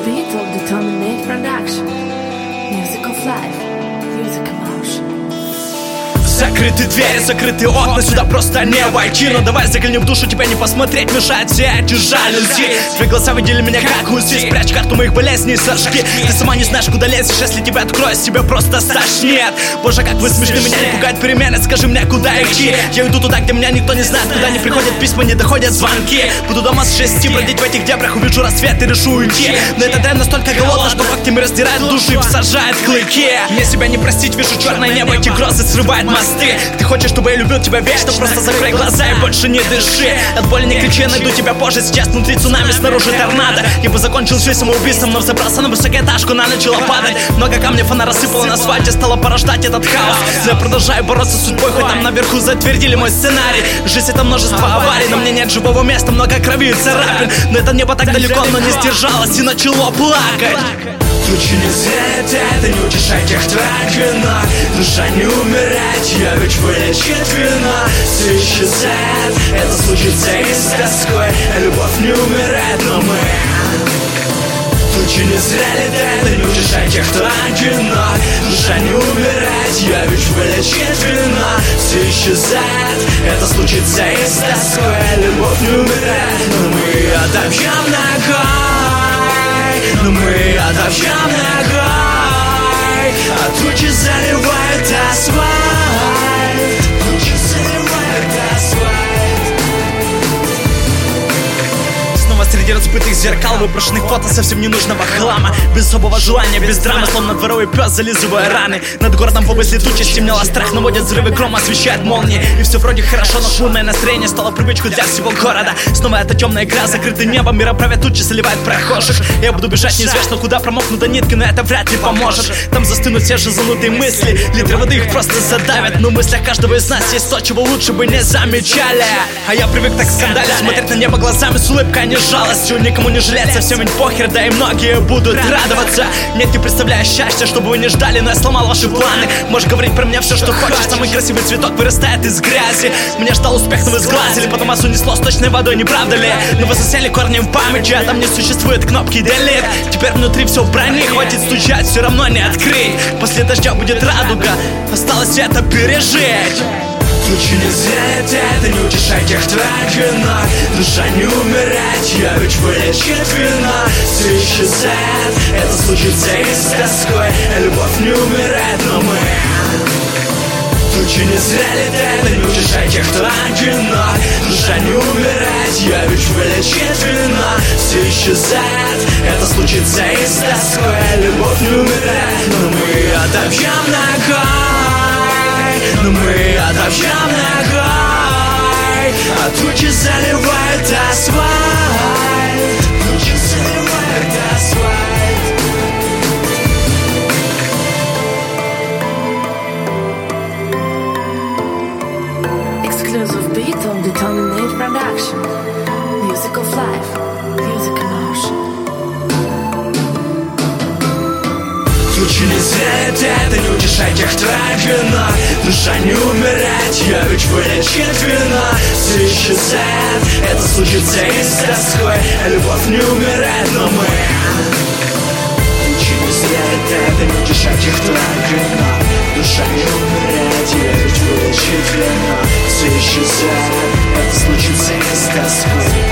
beat of the Terminate production. Music of life, music emotion. Закрыты двери, закрыты окна, сюда просто не войти. Но давай заглянем в душу, тебя не посмотреть мешают все эти жалюзи. Твои глаза видели меня как УЗИ. Спрячь карту моих болезней и сожги. Ты сама не знаешь, куда лезешь, если тебя откроешь, тебя просто стошнит. Боже, как вы смешны, меня не пугает перемены. Скажи мне, куда идти? Я иду туда, где меня никто не знает, куда не приходят письма, не доходят звонки. Буду дома с 6, бродить в этих дебрях, увижу рассвет и решу уйти. Но этот день настолько голодно, что когтями раздирает души и всажает клыки. Мне себя не простить, вижу черное небо, эти грозы срывают мосты. Ты хочешь, чтобы я любил тебя вечно, просто закрой глаза и больше не дыши. От боли не кричи, найду тебя позже, сейчас внутри цунами, снаружи торнадо. Я бы закончил жизнь самоубийством, но взобрался на высокоэтажку, она начала падать. Много камней она рассыпала на асфальте, стала порождать этот хаос. Но я продолжаю бороться с судьбой, хоть там наверху затвердили мой сценарий. Жизнь — это множество аварий, но мне нет живого места, много крови и царапин. Но это небо так далеко, но не сдержалось и начало плакать. Лучше не зря это, не утешай тех, кто вина. Душа не умирать, я ведь вылечит вина. Все исчезает, это случится и с тоской. Любовь не умирает, но мы лучше не зря это, не утешай тех, кто вина. Душа не умирать, я ведь вылечит вина. Все исчезает, это случится и с тоской. Любовь не умирает, но мы отобьем ногой. Но мы отобьем ногой, а тучи заливают асфальт. Тучи заливают асфальт. Снова среди разбитых зеркал, выброшенных фото совсем ненужного хлама. Без особого желания, без драмы, словно дворовый пес, зализывая раны. Над городом повысли тучи, стемнело, страх наводит взрывы, гром освещает молнии. И все вроде хорошо, но шумное настроение стало привычкой для всего города. Снова эта темная игра, закрытое небо, мира правят тучи, заливает прохожих. Я буду бежать неизвестно куда, промокну до нитки, но это вряд ли поможет. Там застынут те же занутые мысли, литры воды их просто задавят. Но в мыслях каждого из нас есть то, чего лучше бы не замечали. А я привык так скандалить, смотреть на небо глазами с улыбкой, а не жалостью. Никому не жалеть, совсем ведь похер, да и многие будут радоваться. Нет, не представляю счастья, чтобы вы не ждали, но я сломал ваши планы. Можешь говорить про меня все, что хочешь, самый красивый цветок вырастает из грязи. Меня ждал успех, но вы сглазили, потом вас унесло сточной водой, не правда ли? Но вы засели корнем в памяти, а там не существует кнопки delete. Теперь внутри все в броне, хватит стучать, все равно не открыть. После дождя будет радуга, осталось это пережить. Лучше не зря это, не утешай тех, кто вина. Душа не умирать, я ведь вылечит вина. Все исчезает, это случится и с тоской. Любовь не умирает, но мы лучше не зря это, не утешай тех, кто вина. Душа не умирать, я ведь вылечит вина. Все исчезает, это случится и с тоской. Любовь не умирает, но мы отобьем ногой. Но мы отобьем ногой, а тучи заливают асфальт. Тучи заливают асфальт. Exclusive beat of the Terminate production. Music of life, music emotion. Лучше не зря это, не утешай тех, кто вина. Душа не умирать, я ведь вылечит вина. Все исчезает, это случится и с тоской. Любовь не умирает, но мы лучше не зря это, не утешай тех, кто вина. Душа не умирать, я ведь вылечит вина. Все исчезает, это случится и с тоской.